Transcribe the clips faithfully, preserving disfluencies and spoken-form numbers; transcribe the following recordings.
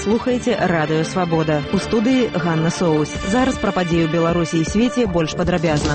слухаеце радыё Свабода. У студыі Ганна Соус. Зараз пра падзеі ў Беларусі і свеце больш падрабязна.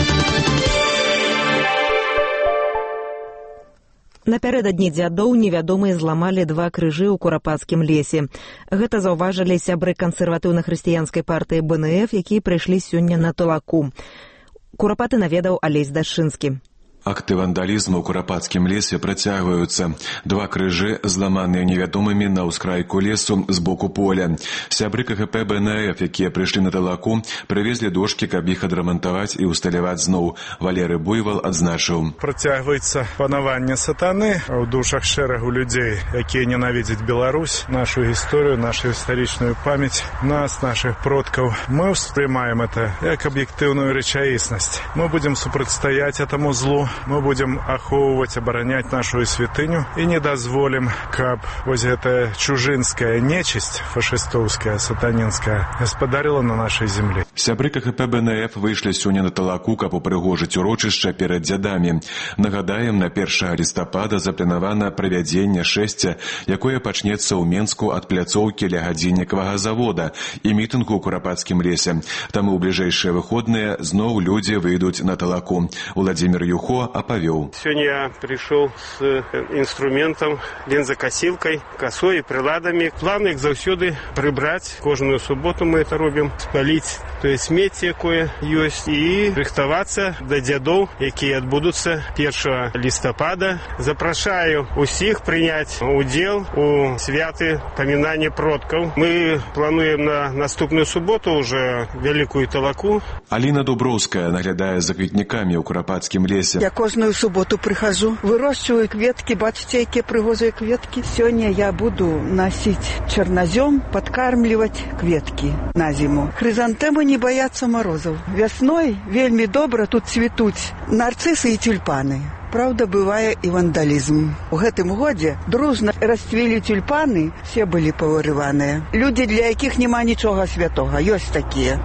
Напярэдадні дзядоў невядомыя зламалі два крыжы ў курапацкім лесе. Гэта заўважылі сябры кансерватыўна-хрысціянскай партыі бэ эн эф, якія прыйшлі сёння на Талаку. Курапаты наведаў Алесь Дашчынскі. Акты вандалізму ў курапацкім лесе працягваюцца. Два крыжы, зламаныя невядомымі на ўскрайку лесу з боку поля. Сябры ка гэ пэ бэ эн эф, якія прыйшлі на Талаку, прывезлі дошкі, каб іх адрамантаваць і ўсталяваць зноў. Валерый Буйвал адзначыў. Працягваецца панаванне сатаны ў душах шэрагу людзей, якія ненавідзяць Беларусь, нашу гісторыю, нашу гістарычную памяць, нас, нашых продкаў. Мы ўспрымаем это як аб'ектыўную рэчаіснасць. Мы будем супрацьстаяць этому злу. Мы будем ахоўваць, абараняць нашу святыню і не дазволім, каб вось гэтая чужынская нечысць, фашыстоўская, сатанінская, гаспадарыла на нашай землі. Сябры ка гэ пэ бэ эн эф выйшлі сёння на Талаку, каб упрыгожыць урочышча перад дзядамі. Нагадаем, на першага лістапада запланавана правядзенне шэсця, якое пачнецца ў Менску ад пляцоўкі ля гадзіннікавага завода і мітынгу ў курапацкім лесе. Таму ў бліжэйшыя выходныя зноў людзі выйдуць на Талаку. Уладзімир Юхо опавёў. Сегодня я пришел с инструментом, бензокосилкой, косой и приладами. Планы их заўсёды прибрать. Кожную субботу мы это робим. Спалить то есть смецце, якое есть, и рыхтоваться до дзядоў, якія адбудуцца першага лістапада. Запрашаю усіх принять удел у святы памінання продкаў. Мы плануем на наступную субботу уже Великую Талаку. Аліна Дуброўская наглядае за кветнікамі ў курапацкім лесе. Я кожную суботу прихожу, вырощиваю кветки, бачите, якія прыгожыя кветки. Сегодня я буду носить чернозем, подкармливать кветки на зиму. Хризантемы не боятся морозов. Весной вельмі добра тут цветуць нарциссы и тюльпаны. Правда, бывае і вандалізм. У гэтым годзе дружна расцвілі тюльпаны, все былі павырываныя. Людзі, для якіх няма нічога святога, ёсць такія.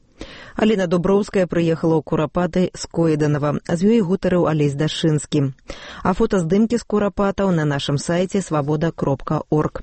Аліна Дуброўская прыехала ў курапаты з Койданова. З ёй гутарыў Алесь Дашчынскі. А фотаздымкі з курапатаў на нашым сайце свабода кропка орг.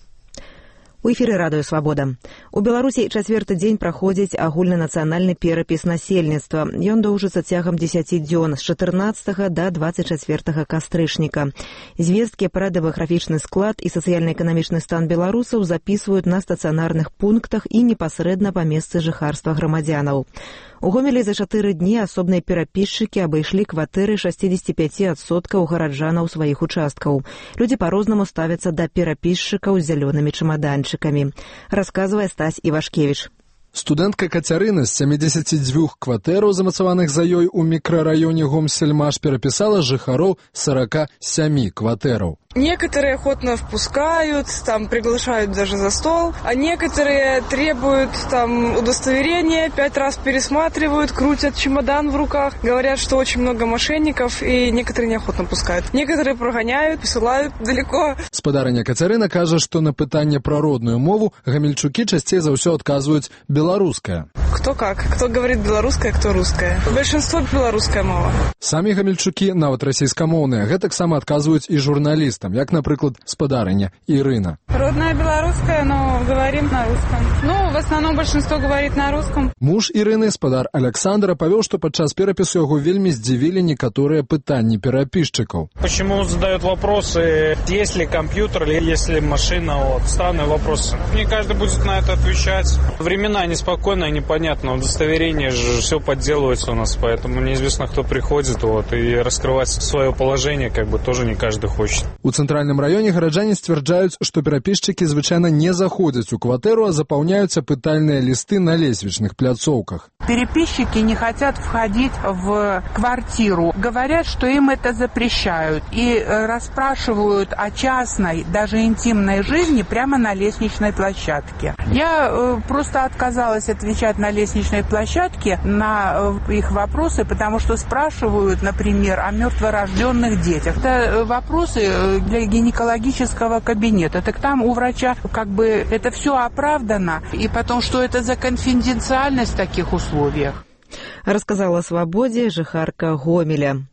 У эфіры радыё Свабода. У Беларусі чацвёрты дзень праходзіць агульнанацыянальны перапіс насельніцтва. Ён доўжыцца цягам дзесяці дзён з чатырнаццатага да дваццаць чацвёртага кастрычніка. Звесткі пра дэмаграфічны склад і сацыяльна-эканамічны стан беларусаў запісваюць на стацыянарных пунктах і непасрэдна па месцы жыхарства грамадзянаў. У Гомелі за чатыры дні асобныя перапісчыкі абышлі кватэры шэсцьдзесят пяць адсоткаў гараджанаў сваіх участкаў. Людзі па-рознаму ставяцца да перапісчыкаў з зялёнымі чамаданчыкамі, расказвае Стась Івашкевіч. Студэнтка Кацярына з сямідзесяці дзвюх кватэраў, замацаваных за ёй у мікрараёне Гомсельмаш, перапісала жыхароў сорока семи кватэраў. Некоторые охотно впускают, там приглашают даже за стол, а некоторые требуют там удостоверения, пять раз пересматривают, крутят чемодан в руках, говорят, что очень много мошенников, и некоторые неохотно пускают. Некоторые прогоняют, посылают далеко. Спадарыня Кацярына кажа, што на пытанне пра родную мову гамельчукі часцей за ўсё адказваюць беларуская. Кто как? Кто говорит белорусская, кто русская. Большинство белорусская мова. Самі гамельчукі, нават расійскамоўныя, гэтаксама адказваюць і журналістам, як, напрыклад, спадарыня Ірына. Родная белорусская, но говорим на русском. Ну, в основном большинство говорит на русском. Муж Ірыны, спадар Александр, апавёў, што падчас перапісу яго вельмі здзівілі некаторыя пытанні перапісчыкаў. Почему задают вопросы, есть ли компьютер или есть ли машина? Вот, странные вопросы. Не каждый будет на это отвечать. Времена неспокойные, непонятно. Удостоверение же все подделывается у нас, поэтому неизвестно, кто приходит, вот, и раскрывать свое положение как бы тоже не каждый хочет. У цэнтральным раёне гараджане сцвярджаюць, што перапісчыкі звычайна не заходзяць у кватэру, а запаўняюцца пытальныя лісты на лесвічных пляцоўках. Переписчики не хотят входить в квартиру. Говорят, что им это запрещают. И расспрашивают о частной, даже интимной жизни прямо на лестничной площадке. Я э, просто отказалась отвечать на лестничной площадке на э, их вопросы, потому что спрашивают, например, о мертворожденных детях. Это э, вопросы для гинекологического кабинета. Так там у врача как бы это все оправдано. И потом, что это за конфиденциальность в таких условиях. Рассказала о «Свободе» жыхарка Гомеля.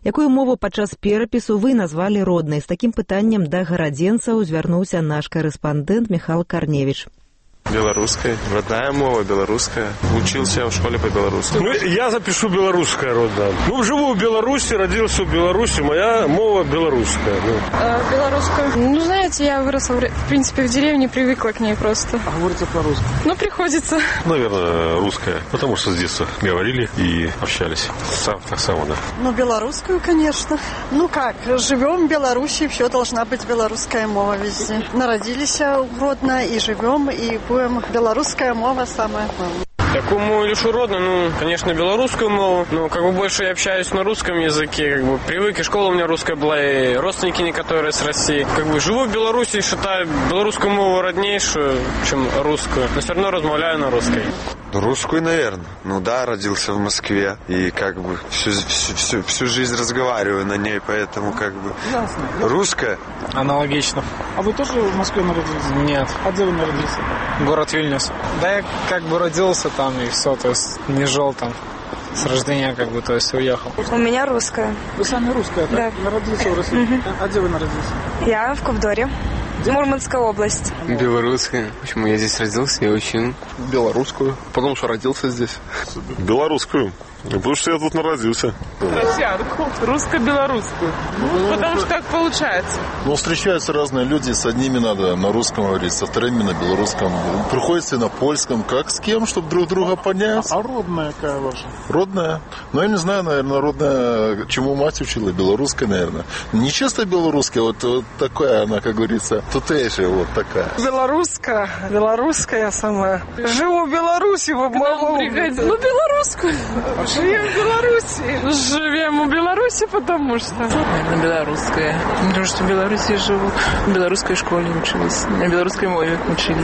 Якую мову падчас перапісу вы назвалі роднай? З такім пытаннем да гарадзенцаў звярнуўся наш корэспандэнт Михаил Корневич. Белорусская. Родная мова белорусская. Учился в школе по-белорусски. Ну, я запишу белорусская родная. Ну, живу в Беларуси, родился в Беларуси, моя мова белорусская. Ну. А, белорусская. Ну, знаете, я выросла, в принципе, в деревне, привыкла к ней просто. А говорите по-русски? Ну, приходится. Наверное, русская, потому что с детства говорили и общались. Сам, так само, да. Ну, белорусскую, конечно. Ну, как, живем в Беларуси, все должна быть белорусская мова везде. Народились родно и живем, и будем. Белорусская мова самая главная. Какую мову лишу родно? Ну, конечно, белорусскую мову. Но как бы больше я общаюсь на русском языке. Как бы привык, и школа у меня русская была, и родственники некоторые с России. Как бы живу в Беларуси и считаю белорусскую мову роднейшую, чем русскую. Но все равно размовляю на русской. Русскую, наверное. Ну да, родился в Москве. И как бы всю, всю, всю, всю жизнь разговариваю на ней, поэтому как бы... Ясно. Русская? Аналогично. А вы тоже в Москве народились? Нет. А где вы народились? Город Вильнюс. Да я как бы родился там и все, то есть не жил там. С рождения как бы, то есть уехал. У меня русская. Вы сами русская, да? Да. Народились в России? Угу. А где вы народились? Я в Ковдоре. Мурманская область. Белорусская. Почему я здесь родился и учил? Белорусскую. Потому что родился здесь. Белорусскую. Потому что я тут народился. Россиянку. Русско-белорусскую. Ну, потому что так получается. Ну, встречаются разные люди. С одними надо на русском говорить, со вторыми на белорусском. Приходится на польском. Как с кем, чтобы друг друга понять? А родная какая ваша? Родная? Ну, я не знаю, наверное, родная, чему мать учила. Белорусская, наверное. Не чисто белорусская, вот, вот такая она, как говорится, тутейшая вот такая. Белорусская. Белорусская сама. Живу в Беларуси. В маму приходи. Ну, белорусскую. Живем в Беларуси. Живем в Беларуси, потому что... Наверное, белорусская. Потому что в Беларуси живу. В белорусской школе учились. На белорусской мове учились.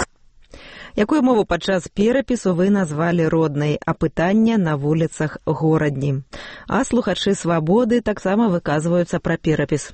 Якую мову падчас перапісу вы назвалі роднай, а пытання на вуліцах горадні? А слухачы «Свабоды» таксама выказваюцца пра перапіс.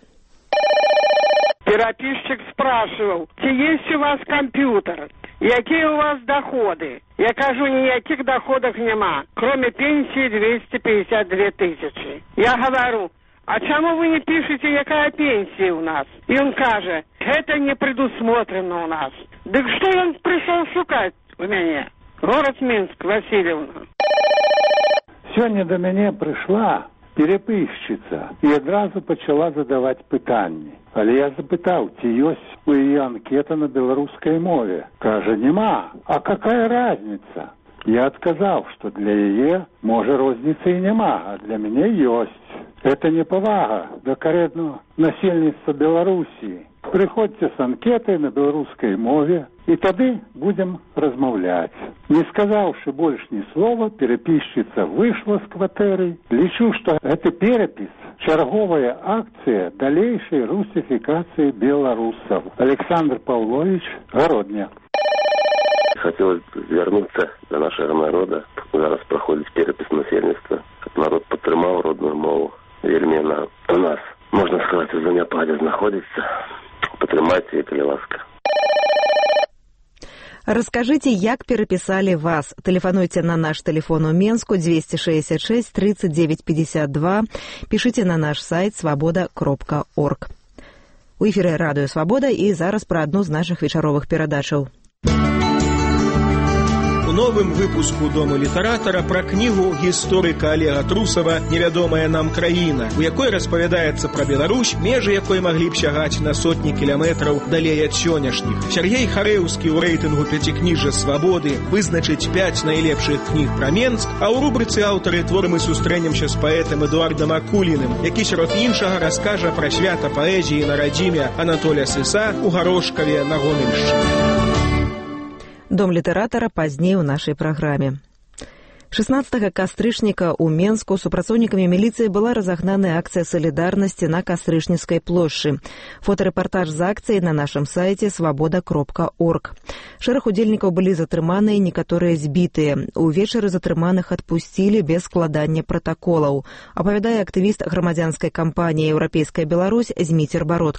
Пераписчик спрашивал, чи есть у вас компьютер, какие у вас доходы. Я кажу, никаких доходов нема, кроме пенсии двести пятьдесят две тысячи. Я говорю, а чему вы не пишете, какая пенсия у нас? И он каже, это не предусмотрено у нас. Да что он пришел шукать у меня? Город Минск, Васильевна. Сьогодні до мене прийшла переписчиця і одразу почала задавати питання. Але я запитав, чи є у її анкета на білоруській мові. Каже, нема. А яка різниця? Я отказав, що для її, може, розниці і нема, а для мене є. Це неповага до коренного насельництва Білорусі. Приходьте з анкетой на белорусской мове, и тогда будем размовлять. Не сказавши больше ни слова, переписчица вышла с квартиры. Лечу, что это перепись, черговая акция дальнейшей русификации белорусов. Александр Павлович, Городня. Хотелось вернуться до нашего народа. Зараз проходит перепись насельництва. Народ підтримав родную мову. Вельми она у нас, можно сказать, в заняпаде находится. Потрымайте, коли ласка. Расскажите, як переписали вас. Телефонуйте на наш телефон у Менску двести шестьдесят шесть тридцать девять пятьдесят два. Пишите на наш сайт свобода кропка орг. У эфире Радио Свобода и зараз про одну з наших вечаровых перадачаў. У новым выпуску Дома літаратара пра кнігу гісторыка Олега Трусова «Невядомая нам краіна», у якой распавядаецца пра Беларусь, межы якой маглі б сягаць на сотні кіламетраў далей ад сённяшніх. Сергей Харэўскі ў рэйтынгу пяцікніжжа «Свабоды» вызначыць пяць найлепшых кніг пра Менск, а ў рубрыцы «Аўтары творы» мы сустрэнемся з паэтам Эдуардам Акуліным, які сярод іншага раскажа пра свята паэзіі на радзіме Анатоля Сыса ў Гарошкаве на Гомельшчыне. Дом літаратара пазней у нашай праграме. шестнадцатага кастрычніка ў Менску супрацоўнікамі міліцыі была разагнаная акцыя салідарнасці на Кастрычніцкай плошчы. Фотарэпартаж з акцыяй на нашым сайце свобода кропка орг. Шэраг удзельнікаў былі затрыманыя, некаторыя збітыя. Увечары затрыманых адпусцілі без складання пратаколаў, апавядае актывіст грамадзянскай кампаніі «Еўрапейская Беларусь» Зміцер Бародка.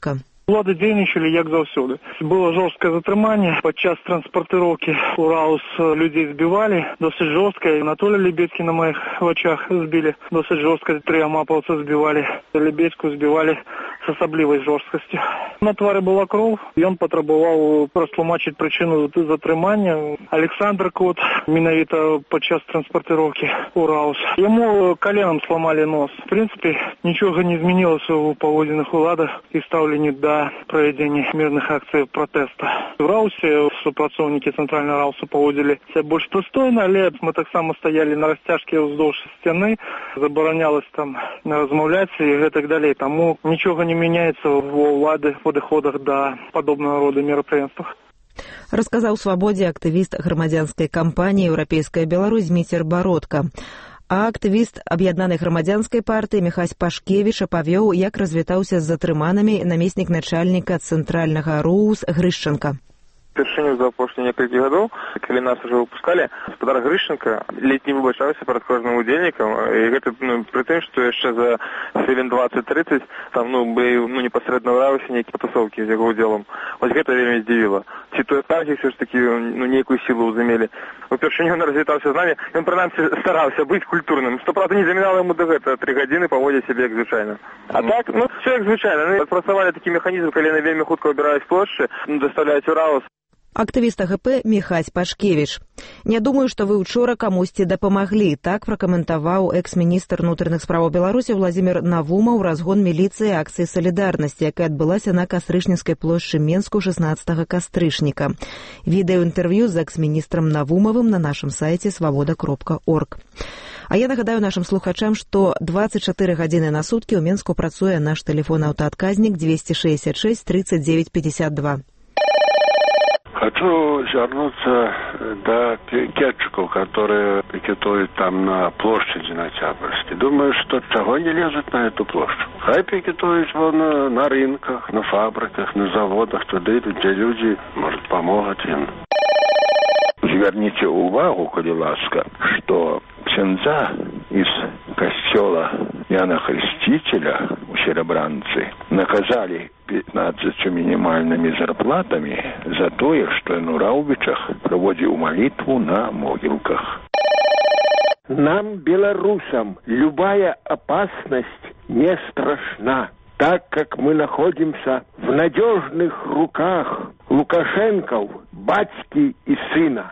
Улады дзейнічалі як заўсёды. Было жорсткае затрыманне. Падчас транспартыроўкі Ураус людзей збівалі. Досыць жорстка. Анатолия Лебедькі на моих вачах збілі. Досыць жорстка. Тры амапаўца збівалі. Лебедьку збівалі с асаблівай жорсткасцю. На твары была кроў. Ён патрабаваў растлумачыць прычыну затрымання. Александр Кот, менавіта падчас транспартыроўкі Ураус. Яму коленом сломали нос. В принципе, ничего не изменилось у паводзіных уладах і стаўленні да проведения мирных акций протеста. В Раусе супрацоўнікі цэнтральнага Рауса паводзілі себя больш прыстойна, але мы таксама стаялі на расцяжке ўздоўж сцяны, забаранялось там размаўляць і гэтак далей. Таму нічога не меняется ва ўлады в падыходах да падобнага рода мерапрыемствах. Расказаў Свабодзе актывіст грамадзянскай кампаніі «Еўрапейская Беларусь» Зміцер Бародка. А актывіст аб'яднанай грамадзянскай партыі Міхась Пашкевіч апавёў, як развітаўся з затрыманымі намеснік начальніка цэнтральнага РУС Грышчанка. Упершыню за апошнія некалькі гадоў, калі нас уже выпускалі, гаспадар Грышчанка ледзь не выбачаўся перад кожным удзельнікам, і гэта ну, пры тым, што яшчэ за хвілін дваццаць-трыццаць там ну былі ну непасрэдна ў Раусе нейкія патасоўкі з яго ўдзелам. Вось гэта вельмі здзівіла. Ці той партіі ўсё ж такі ну нейкую сілу ўзымелі. Упершыню ён развітаўся з намі, ён прынамсі стараўся быць культурным. Што правда не замінала яму да гэта тры гадзіны паводзіць сябе як звычайна. А так, ну все як звычайна. Ну, адпрацавалі такі механізм, калі яны вельмі хутка выбіраюць плошчы, ну, даставляюць у Раус. Актывіст АГП Міхась Пашкевіч. Не думаю, што вы учора камусьці дапамаглі. Так пракаментаваў экс-міністр унутраных справаў Беларусі Владзімір Навумаў разгон міліцыі акцыі салідарнасці, якая адбылася на Кастрычніцкай плошчы Менску шаснаццатага кастрычніка. Відэаінтэрв'ю з экс-міністрам Навумавым на нашым сайце свабода кропка орг. А я нагадаю нашим слухачам, што дваццаць чатыры гадзіны на суткі ў Менску працуе наш тэлефон-аўтаадказнік двести шестьдесят шесть тридцать девять пятьдесят два. Хочу вернуться до пикетчиков, которые пикетуют там на площади на Октябрьской. Думаю, что чего не лезут на эту площадь. Хай пикетуют вон на, на рынках, на фабриках, на заводах, туди, где люди, может, помогут им. Зверните увагу, коли ласка, что ксяндза из костела Яна Хрестителя у Серебранцы наказали пятнадцатью минимальными зарплатами за то, что на Раубичах проводил молитву на могилках. Нам, белорусам, любая опасность не страшна, так как мы находимся в надежных руках Лукашенков, батьки и сына.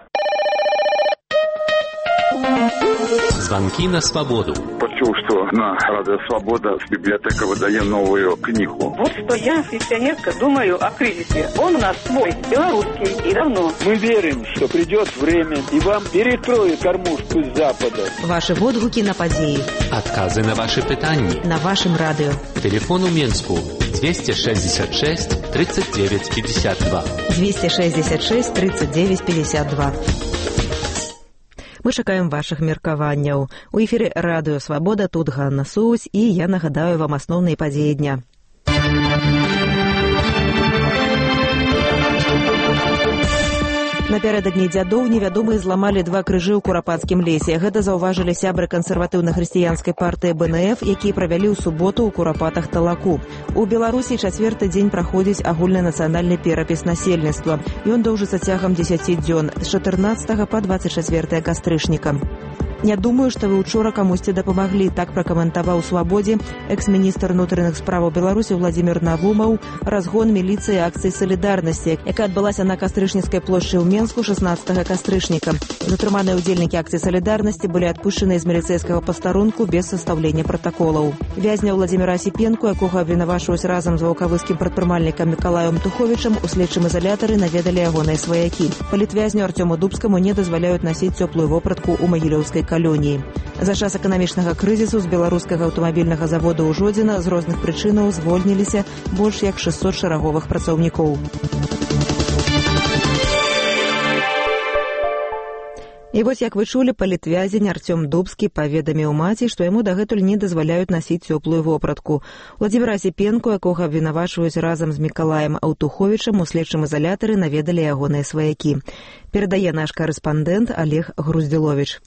Звонки на свободу. Почув, что на Радио Свобода библиотека выдает новую книгу. Вот что я, пенсионерка, думаю о кризисе. Он у нас свой, белорусский, и давно. Мы верим, что придет время, и вам перекроют кормушку с Запада. Ваши водгуки на подеи. Отказы на ваши питания. На вашем радио. Телефон у Менску двести шестьдесят шесть тридцать девять пятьдесят два. двести шестьдесят шесть тридцать девять пятьдесят два. Мы чакаем вашых меркаванняў. У эфіры Радыё Свабода, тут Ганна Сусь, і я нагадаю вам асноўныя падзеі дня. Напярэдадні дзядоў невядомыя зламалі два крыжы ў Курапатскім лесе. Гэта заўважылі сябры кансерватыўна-хрысціянскай партыі Бэ Эн Эф, якія правялі ў суботу ў Курапатах Талаку. У Беларусі чацвёрты дзень праходзіць агульнанацыянальны перапіс насельніцтва. Ён доўжыцца цягам дзесяці дзён з чатырнаццатага па дваццаць чацвёртае кастрычніка. Не думаю, што вы учора камусьці дапамаглі, так пракаментаваў Свабодзе экс-міністр унутраных справаў Беларусі Владзімір Навумаў разгон міліцыі акцыі салідарнасці, якая адбылася на Кастрычніцкай плошчы ў Менску шаснаццатага кастрычніка. Затрыманыя ўдзельнікі акцыі салідарнасці былі адпушчаны з міліцэйскага пастарунку без састаўлення пратаколаў. Вязня Владзіміра Асіпенку, якога абвінавачваюць разам з ваўкавыскім прадпрымальнікам Мікалаем Туховічам, у следчым изолятары наведалі ягоныя сваякі. Палітвязню Артёму Дубскаму не дазваляюць насіць цёплую вопратку ў магілёўскай калоніі. За час эканамічнага крызісу з беларускага аўтамабільнага завода ў Жодзіна з розных прычынаў звольніліся больш як шэсцьсот шараговых працаўнікоў. І вось, як вы чулі, палітвязень Артём Дубскі паведаміў маці, што яму дагэтуль не дазваляюць насіць цёплую вопратку. Владзіміра Асіпенку, якога абвінавачваюць разам з Мікалаем Аўтуховічам, у следчым изолятары наведалі ягоныя сваякі. Перадае наш карэспандэнт Олег Груздзіловіч.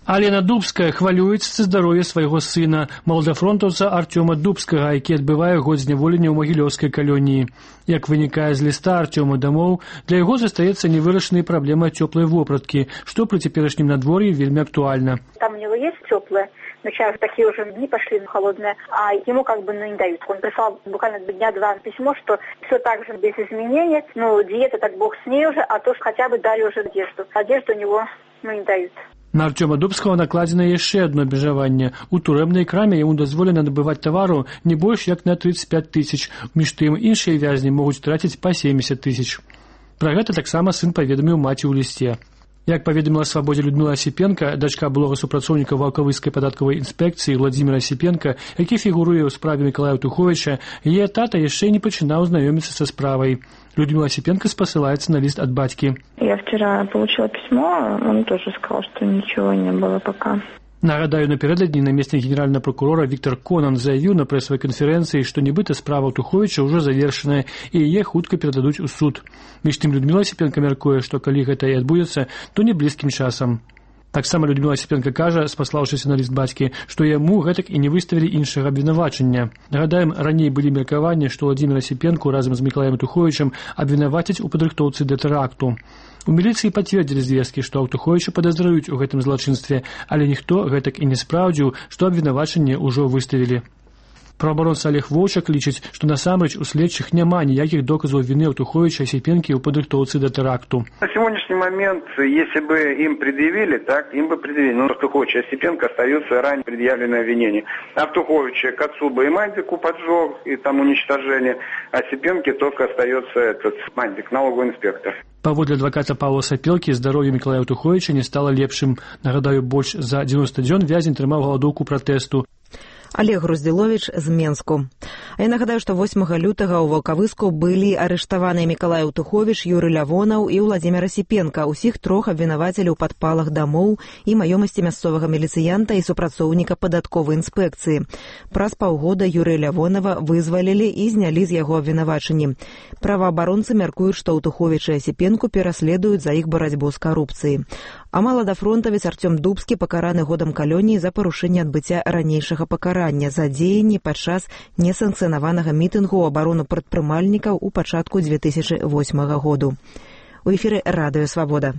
Алена Дубская хвалюецца за здароўе свайго сына, маладафронтаўца Артёма Дубскага, які адбывае год зняволення ў магілёўскай калоніі. Як вынікае з ліста Артёма дамоў, для яго застаецца невырашанай праблема цёплай вопраткі, што пры цяперашнім надвор'і вельмі актуальна. Там у него есть теплое, но сейчас такие уже дни пошли холодные, а ему как бы ну, не дают. Он прислал буквально дня два письмо, что все так же без изменений, ну диета так бог с ней уже, а то что хотя бы дали уже одежду. Одежду у него ну, не дают. На Артёма Дубскага накладзена яшчэ адно абмежаванне. У турэбнай краме яму дазволена набываць тавару не больш як на тридцать пять тысяч. Між тым іншыя вязні могуць траціць па семьдесят тысяч. Пра гэта таксама сын паведаміў маці ў лісце. Як паведаміла Свабодзе Людмила Осіпенка, дачка былога супрацоўніка Ваўкавыскай падаткавай інспекцыі Владзіміра Осіпенка, які фігуруе ў справе Мікалая Туховіча, яе тата яшчэ не пачынаў знаёміцца са справай. Людмила Осипенко спосылается на лист от батьки. Я вчера получила письмо, он тоже сказал, что ничего не было пока. Нагадаю, напередадні намеснік генерального прокурора Віктор Конан заявіў на прэсавай канферэнцыі, што нібыта справа Туховіча ўжо завершаная і яе хутка перададуць у суд. Між тым Людмила Осіпенка мяркуе, што калі гэта і адбудзецца, то не блізкім часам. Таксама Людмила Осіпенка кажа, спаслаўшыся на ліст бацькі, што яму гэтак і не выставілі іншага абвінавачання. Нагадаем, раней былі меркаванні, што Владзіміра Осіпенку разам з Мікалаем Туховічам абвінавацяць у падрыхтоўцы да тэракту. У міліцыі пацвердзілі звесткі, што Туховіча падазраюць у гэтым злачынстве, але ніхто гэтак і не спраўдзіў, што абвінавачанне ўжо выставілі. Праваабаронца Олег Воўчак лічыць, што насамрэч у следчых няма ніякіх доказаў вины у Туховича и Осипенки у падрыхтоўцы до теракту. На сегодняшний момент, если бы им предъявили, так, им бы предъявили. Но Тухович и Осипенко остаются ранее предъявленные обвинения. А в Туховиче к отцу бы и Мандику поджог, и там уничтожение. А Осипенке только остается этот Мандик, налоговый инспектор. Паводле адваката Павла Сапелкі, здароўе Мікалая Туховіча не стало лепшым. Нагадаю, больш за дзевяносто дзён вязень трымаў галадоўку пратэсту. Олег Груздзіловіч з Менску. А я нагадаю, што восьмага лютага ў Ваўкавыску былі арыштаваныя Мікалай Туховіч, Юрый Лявонаў і Владзімір Осіпенка. Усіх трох абвінавацілі ў падпалах дамоў і маёмасці мясцовага міліцыянта і супрацоўніка падатковай інспекцыі. Праз паўгода Юрыя Лявонава вызвалілі і знялі з яго абвінавачанні. Праваабаронцы мяркуюць, што ў Туховіча і Осіпенку пераследуюць за іх барацьбу з карупцыяй. А маладафронтавец Артём Дубскі пакараны годам калоніі за парушэнне адбыцця ранейшага пакарання за дзеянні падчас несанкцыянаванага мітынгу ў абарону прадпрымальнікаў у пачатку две тысячи восьмага году. У эфіры Радыё Свабода.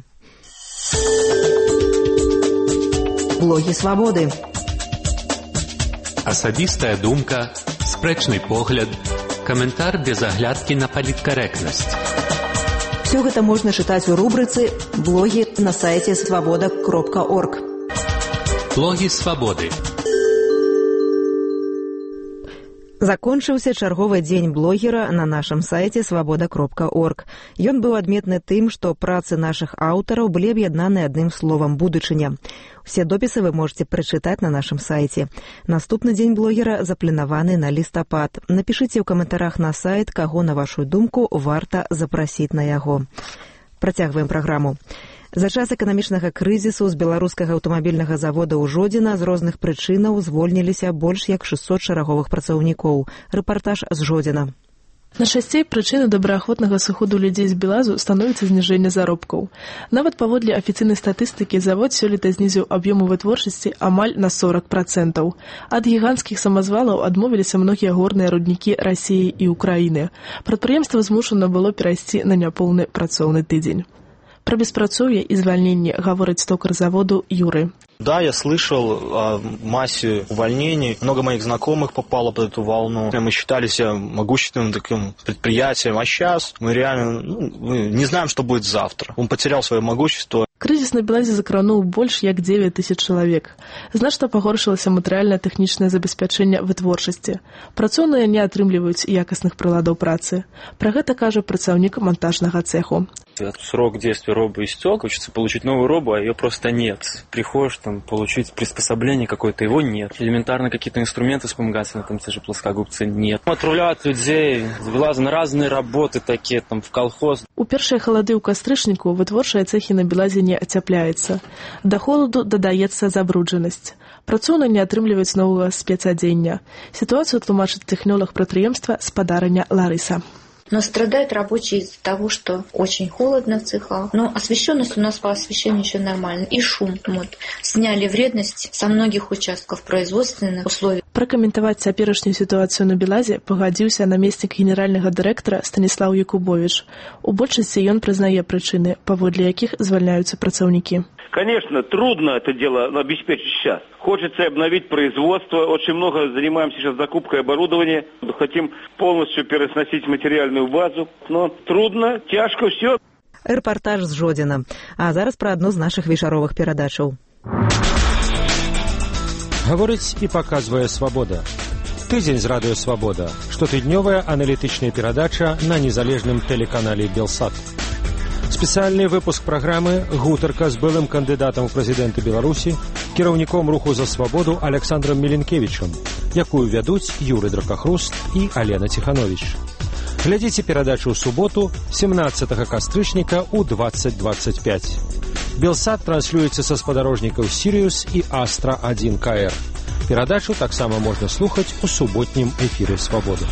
Блогі Свабоды. Асабістая думка, спрэчны погляд, каментар без аглядкі на паліткарэктнасць. Все гэта можна чытаць у рубрыцы «Блогі» на сайце свабода кропка орг. Блогі Свабоды. Закончыўся чарговы дзень блогера на нашым сайце свабода кропка орг. Ён быў адметны тым, што працы нашых аўтараў былі аб'яднаны адным словам «будучыня». Усе допісы вы можете прачытаць на нашым сайце. Наступны дзень блогера запланаваны на лістапад. Напішыце ў каментарах на сайт, каго, на вашу думку, варта запрасіць на яго. Працягваем праграму. За час эканамічнага крызісу з беларускага аўтамабільнага завода ў Жодзіна з розных прычынаў звольніліся больш як шэсцьсот шараговых працаўнікоў. Рэпартаж з Жодзіна. Найчасцей прычынай добраахвотнага сыходу людзей з Белазу становіцца зніжэнне заробкаў. Нават паводле афіцыйнай статыстыкі завод сёлета знізіў аб'ёмы вытворчасці амаль на сорок процентаў. Ад гіганцкіх самазвалаў адмовіліся многія горныя руднікі Расіі і Украіны. Прадпрыемства змушана было перайсці на няпоўны працоўны тыдзень. Про беспрацоўе и звольнение говорит токарь заводу Юры. Да, я слышал о массе увольнений. Много моих знакомых попало под эту волну. Мы считали себя могущественным таким предприятием, а сейчас мы реально ну, мы не знаем, что будет завтра. Он потерял свое могущество. Крызіс на Белазе закрануў больш як дзевяць тысяч чалавек. Значна пагоршылася матэрыяльна-тэхнічнае забеспячэнне вытворчасці. Працоўныя не атрымліваюць якасных прыладаў працы. Пра гэта кажа працаўнік монтажнага цеху. Срок действия робы истек, хочется получить новую робу, а ее просто нет. Приходишь там получить приспособление какое-то, его нет. Элементарно какие-то инструменты вспомогательные, там те же плоскогубцы нет. Отправляют людей с Белаза на разные работы такие, там в колхоз. У першыя халады ў кастрычніку вытворчыя цехі на Белазе не ацяпляецца. Да холаду дадаецца забруджанасць. Працоўныя не атрымліваюць новага спецадзення. Сітуацыю тлумачыць тэхнолог прадпрыемства спадарыня Ларыса. Но страдают рабочие из-за того, что очень холодно в цехах. Но освещенность у нас по освещению еще нормально. И шум. Вот. Сняли вредность со многих участков производственных условий. Пракаментаваць цяперашнюю сітуацыю на Белазе пагадзіўся намеснік генеральнага дырэктара Станіслаў Якубович. У большасці ён прызнае прычыны, паводле якіх звальняюцца працаўнікі. Конечно, трудно это дело обеспечить сейчас. Хочется обновить производство. Очень много занимаемся сейчас закупкой оборудования. Хотим полностью пересносить материальную базу. Но трудно, тяжко все. Рэпартаж з Жодзіна. А зараз пра адну з нашых вечаровых перадачаў. Гаворыць і паказвае «Свабода». Тыдзень з радыё «Свабода». Штотыднёвая аналітычная перадача на незалежным тэлеканале «Белсат». Спецыяльны выпуск праграмы «Гутарка» з былым кандыдатам у прэзідэнты Беларусі, кіраўніком руху за свабоду Александром Міленкевічам, якую вядуць Юры Дракахруст і Алена Ціхановіч. Глядзіце перадачу ў суботу, семнаццатага кастрычніка ў двадцать двадцать пять. Белсат транслюецца са спадарожнікаў «Сіриус» і «Астра один ка эр». Перадачу таксама можна слухаць у суботнім эфіры «Свабоды».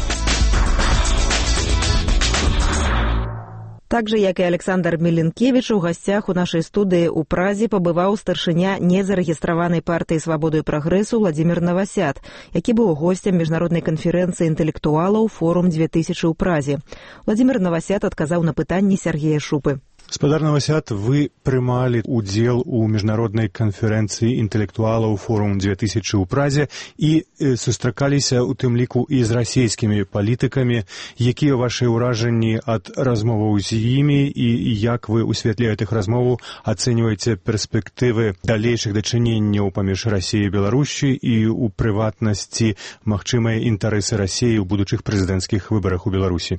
Так же, як і Александр Міленкевіч, у гасцях у нашай студыі ў Празе пабываў старшыня незарэгістраванай партыі «Свабоды і прагрэсу» Владзімір Навасят, які быў госцем міжнароднай канферэнцыі інтэлектуалаў «Форум две тысячи» ў Празе. Владзімір Навасят адказаў на пытанні Сергея Шупы. Спадар Навасят, вы прымалі удзел у міжнароднай канферэнцыі інтэлектуалаў «Форум две тысячи» ў Празе і э, сустракаліся ў тым ліку і з расійскімі палітыкамі. Якія вашы ўражанні ад размоваў з імі і як вы ў святле гэтых размоваў ацэньваеце перспектывы далейшых дачыненняў паміж Расіяй і Беларусю і ў прыватнасці магчымыя інтарэсы Расіі ў будучых прэзідэнцкіх выбарах у Беларусі?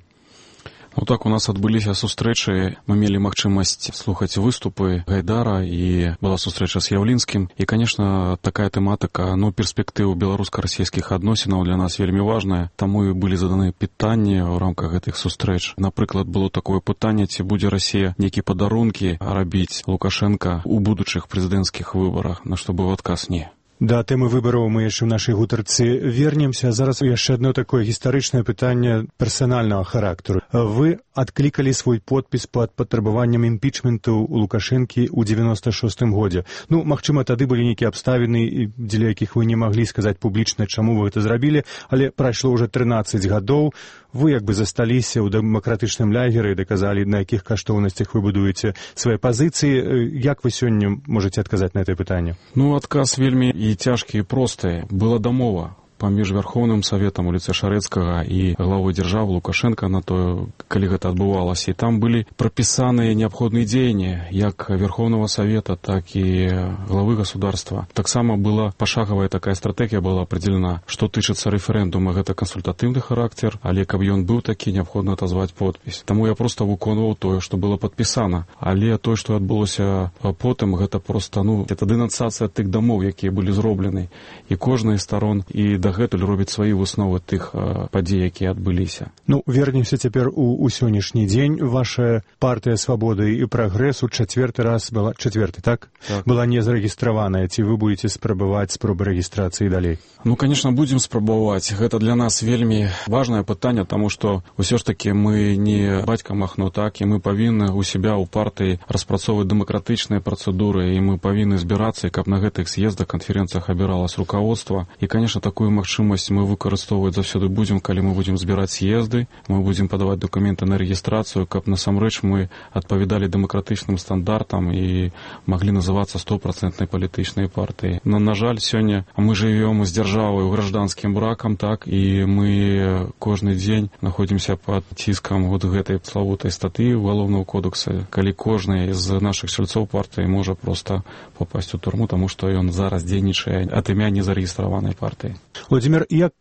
Ну так, у нас адбыліся сустрэчы, мы мелі магчымасць слухаць выступы Гайдара і была сустрэча з Яўлінскім. І, конечно, такая тэматыка, ну, перспектыў беларуска-расійскіх адносінаў для нас вельмі важная. Таму і былі заданы пытанні ў рамках гэтых сустрэч. Напрыклад, было такое пытанне, ці будзе Расія нейкія падарункі рабіць Лукашенка ў будучых прэзідэнцкіх выбарах, на што быў адказ «не». Да тэмы выбараў мы яшчэ ў нашай гутарцы вернемся. Зараз яшчэ одно такое гістарычнае пытанне персанальнага характару. Вы адклікалі свой подпіс пад патрабаваннем імпічменту у Лукашэнкі ў девяносто шостым годзе. Ну, магчыма, тады былі нейкія абставіны, дзеля якіх вы не маглі сказаць публічна, чаму вы гэта зрабілі, але прайшло ўжо трынаццаць гадоў. Вы як бы засталіся ў дэмакратычным лягеры і даказалі, на якіх каштоўнасцях вы будуеце свае пазіцыі. Як вы сёння можаце адказаць на гэта пытанне? Ну, адказ вельмі і цяжкі, і просты. Была дамова паміж Вярхоўным Саветам у лице Шарэцкага і главой дзяржавы Лукашенка на то, калі гэта адбывалася. І там былі прапісаныя неабходныя дзеянні як Верховного Совета, так і главы государства. Таксама была пашагавая такая стратегія была определена, што тычыцца рэферэндума, гэта кансультатыўны характер, але каб ён быў такі, неабходна отазваць подпіс. Таму я проста выконваў тое, што было падпісана. Але тое, што адбылося потым, гэта проста, ну, гэта дэнансацыя тых дамоў, якія былі зроблены. І кожнай з старон, і да дагэтуль робіць свае высновы тых э, падзей, якія адбыліся. Ну, вернемся цяпер у, у сённяшні дзень. Ваша партыя «Свабоды і прагрэсу» чацвёрты раз была, чацвёрты, так? Так. Была не зарэгістраваная. Ці вы будете спрабаваць спробы рэгістрацыі далей? Ну, конечно, будем спрабаваць. Гэта для нас вельмі важнае пытанне, таму што ўсё ж таки мы не бацька Махно, так, і мы павінны у себя ў партыі распрацоўваць дэмакратычныя працэдуры, і мы павінны збірацца, каб на гэтых з'ездах, канферэнцыях абіралась руководство. І, конечно, такую магчымасць мы выкарыстоўваць заўсёды будзем, калі мы будзем збіраць з'езды, мы будзем падаваць дакументы на рэгістрацыю, каб насамрэч мы адпавядалі дэмакратычным стандартам і маглі называцца стопроцентнай палітычнай партыяй. Но, на жаль, сёння мы жывём з дзяржавай у гражданскім бракам, так, і мы кожны дзень находзімся пад ціскам вот гэтай славутай статыі Уголовного кодекса, калі кожны з нашых сельцоў партыі можа проста попасть у турму, таму што ён зараз дзейнічае ад імя незарэгістраванай партыі. Владимир, як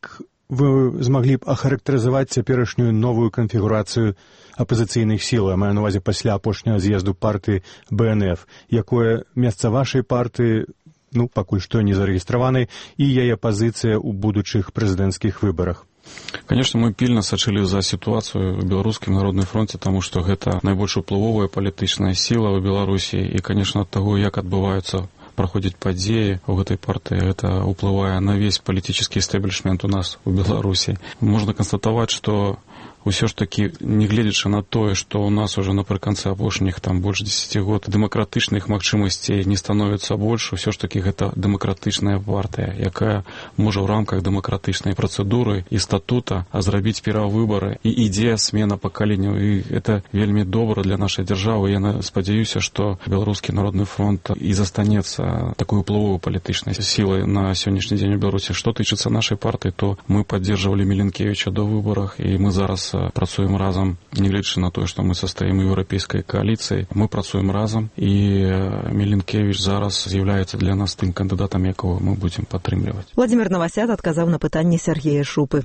вы змаглі б ахарактарызаваць цяперашнюю новую канфігурацыю апазіцыйных сіл, я маю на ўвазе пасля апошняга з'езду партыі бэ эн эф? Якое месца вашай партыі, ну, пакуль што не зарэгістраванай, і яе пазіцыя ў будучых прэзідэнцкіх выбарах? Конечно, мы пільна сачылі за сітуацыю ў беларускім народным фронце, таму што гэта найбольш уплывовая палітычная сіла ў Беларусі, і, конечно, ад таго, як адбываюцца проходзяць падзеі ў гэтай партыі, гэта ўплывае на весь палітычны эстаблішмент у нас у Беларусі. Можна канстатаваць, што ўсё ж такі, нягледзячы на тое, што ў нас уже напрыканцы апошніх там больш дзесяці год дэмакратычных магчымасцей не становіцца больш, усё ж такі гэта дэмакратычная партыя, якая можа ў рамках дэмакратычнай працэдуры і статута зрабіць перавыбары, і ідзе смена пакаленняў, і гэта вельмі добра для нашай дзяржавы. Я спадзяюся, што Беларускі народны фронт і застанецца такой уплывовай палітычнай сілай на сённяшні дзень у Беларусі. Што тычыцца нашай партыі, то мы паддзержвалі Міленкевіча до выбарах, і мы зараз працуем разам, нягледзячы на тое, што мы састаім у еўрапейскай кааліцыі, мы працуем разам, і Міленкевіч зараз з'яўляецца для нас тым кандыдатам, якого мы будзем падтрымліваць. Владимир Новосяд адказаў на пытанне Сергея Шупы.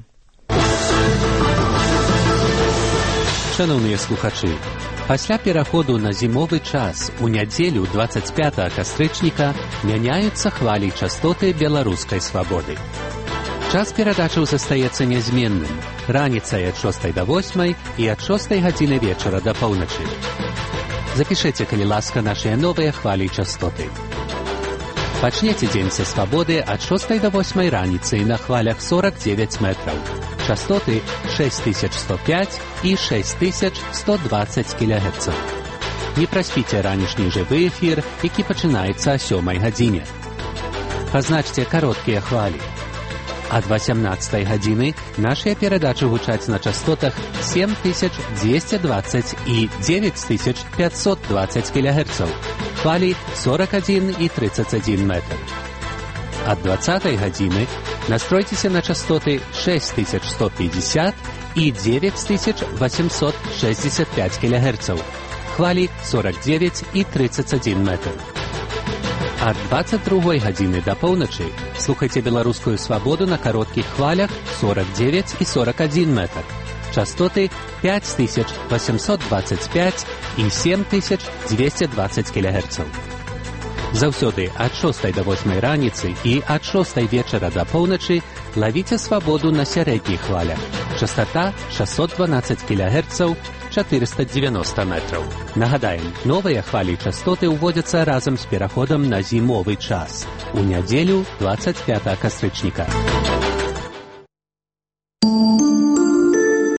Шановныя слухачы, пасля пераходу на зімовы час у нядзелю дваццаць пятага кастрычніка мяняюцца хвалі частоты беларускай свабоды. Час перадачаў застаецца нязменным. Раніцай ад шостай да восьмай і ад шостай гадзіны вечара да паўначы. Запішыце, калі ласка, нашыя новыя хвалі частоты. Пачнеце дзень са свабоды ад шостай да восьмай раніцы на хвалях сорок девять метраў. Частоты шесть тысяч сто пять і шесть тысяч сто двадцать кілогерцаў. Не праспіце ранішні жывы эфір, які пачынаецца о сёмай гадзіне. Пазначце кароткія хвалі. Ад восемнадцатай гадзіны нашыя перадачы гучаць на частотах семь тысяч двести двадцать і девять тысяч пятьсот двадцать кілогерцаў. Хвалі сорок один і тридцать один метр. Ад двадцатай гадзіны настройцеся на частоты шесть тысяч сто пятьдесят і девять тысяч восемьсот шестьдесят пять кілогерцаў. Хвалі сорок девять і тридцать один метр. Ад двадцать другой гадзіны да паўначы слухайце беларускую свабоду на кароткіх хвалях сорок девять і сорок один метр. Частоты пять тысяч восемьсот двадцать пять і семь тысяч двести двадцать кілогерцаў. Заўсёды ад шостай да восьмай раніцы і ад шостай вечара да паўначы лавіце свабоду на сярэдніх хвалях. Частота шестьсот двенадцать кілогерцаў, четыреста девяносто метров. Нагадаем, новые хвали частоты уводятся разом с переходом на зимовый час. У неделю двадцать пятого кастрычника.